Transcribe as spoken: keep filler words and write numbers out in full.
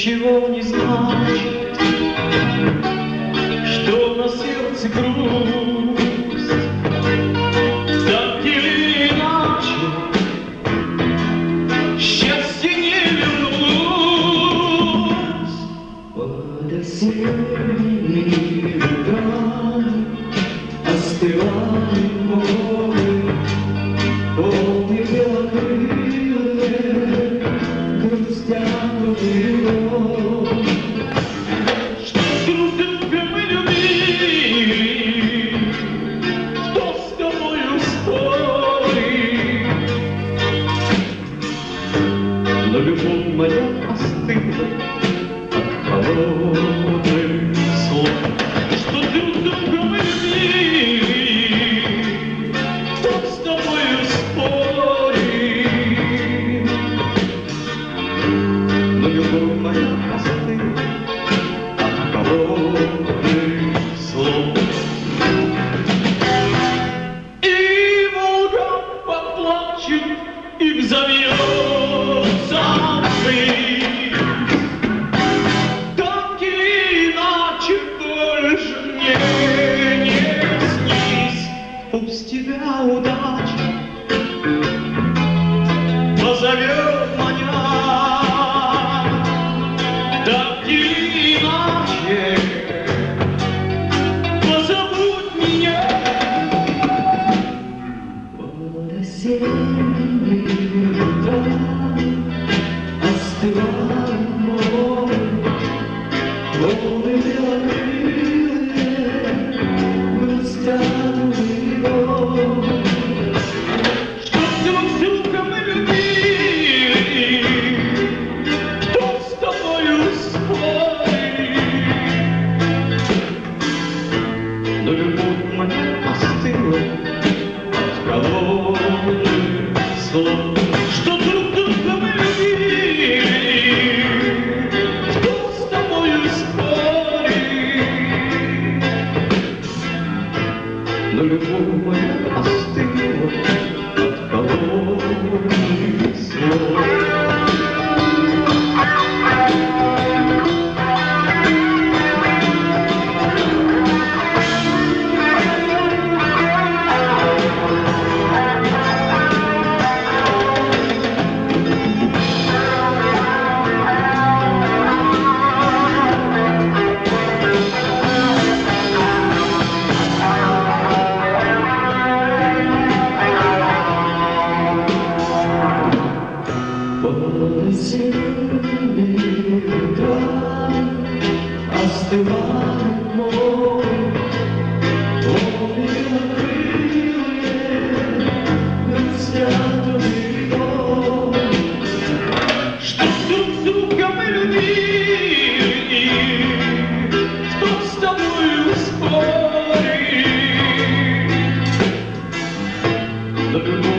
ничего не значит, что на сердце грусть. Так или иначе, счастье не вернулось. Под осенними ветрами остывает море, полный белокрылых, грустят у берегов. Что друг друга мы любили, кто с тобою спорит, но любовь моя остыла от холодных слов. Что друг друга мы любили, кто с тобою спорит, но любовь моя остыла от холодных слов. И Волга поплачет, и взовьется ввысь. Так или иначе больше мне не снись. Пусть тебя удача позовет меня. Так или иначе позовут меня. Под осенними ветрами остывает море, волны белокрылые грустят у берегов. Что друг друга мы любили, кто с тобою спорит, но любовь моя остыла от холодных слов. Что друг друга мы любили, кто с тобою спорит, но любовь моя остыла от холодных слов. Под осенними ветрами остывает море, волны белокрылые грустят у берегов. Что друг друга мы любили, кто с тобою спорит, но любовь